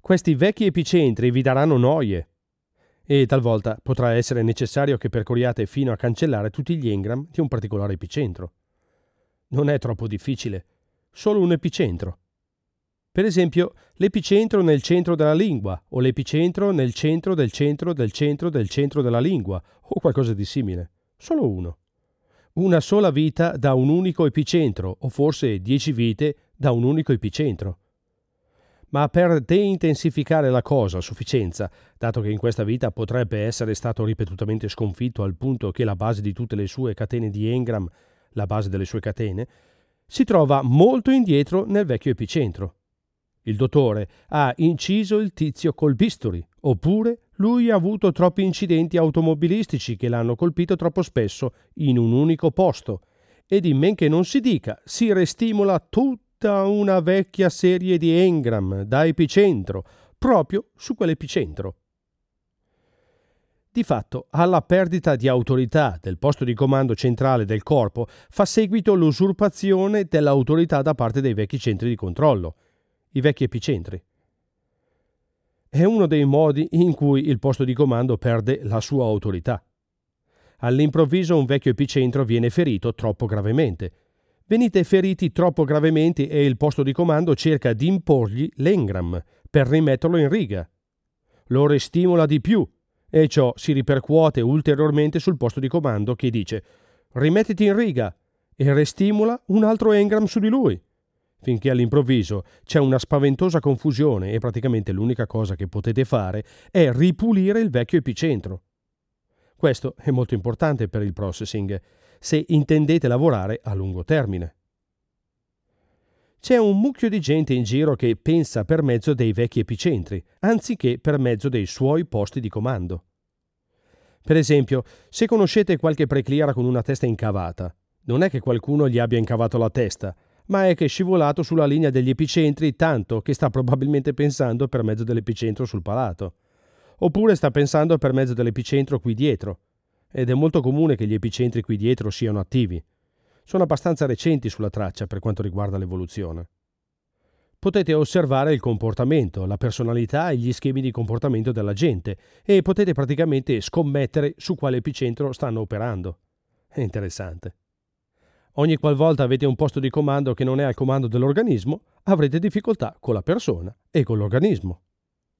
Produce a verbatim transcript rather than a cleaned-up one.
Questi vecchi epicentri vi daranno noie e talvolta potrà essere necessario che percorriate fino a cancellare tutti gli engram di un particolare epicentro. Non è troppo difficile, solo un epicentro. Per esempio, l'epicentro nel centro della lingua o l'epicentro nel centro del centro del centro del centro della lingua o qualcosa di simile. Solo uno. Una sola vita da un unico epicentro o forse dieci vite da un unico epicentro. Ma per deintensificare la cosa a sufficienza, dato che in questa vita potrebbe essere stato ripetutamente sconfitto al punto che la base di tutte le sue catene di engram, la base delle sue catene, si trova molto indietro nel vecchio epicentro. Il dottore ha inciso il tizio col bisturi, oppure lui ha avuto troppi incidenti automobilistici che l'hanno colpito troppo spesso in un unico posto, ed in men che non si dica, si restimola tutta una vecchia serie di engram da epicentro, proprio su quell'epicentro. Di fatto, alla perdita di autorità del posto di comando centrale del corpo fa seguito l'usurpazione dell'autorità da parte dei vecchi centri di controllo, i vecchi epicentri. È uno dei modi in cui il posto di comando perde la sua autorità. All'improvviso un vecchio epicentro viene ferito troppo gravemente. Venite feriti troppo gravemente e il posto di comando cerca di imporgli l'engram per rimetterlo in riga. Lo restimola di più e ciò si ripercuote ulteriormente sul posto di comando che dice «rimettiti in riga» e restimola un altro engram su di lui. Finché all'improvviso c'è una spaventosa confusione e praticamente l'unica cosa che potete fare è ripulire il vecchio epicentro. Questo è molto importante per il processing, se intendete lavorare a lungo termine. C'è un mucchio di gente in giro che pensa per mezzo dei vecchi epicentri, anziché per mezzo dei suoi posti di comando. Per esempio, se conoscete qualche precliera con una testa incavata, non è che qualcuno gli abbia incavato la testa, ma è che è scivolato sulla linea degli epicentri tanto che sta probabilmente pensando per mezzo dell'epicentro sul palato. Oppure sta pensando per mezzo dell'epicentro qui dietro. Ed è molto comune che gli epicentri qui dietro siano attivi. Sono abbastanza recenti sulla traccia per quanto riguarda l'evoluzione. Potete osservare il comportamento, la personalità e gli schemi di comportamento della gente e potete praticamente scommettere su quale epicentro stanno operando. È interessante. Ogni qualvolta avete un posto di comando che non è al comando dell'organismo, avrete difficoltà con la persona e con l'organismo.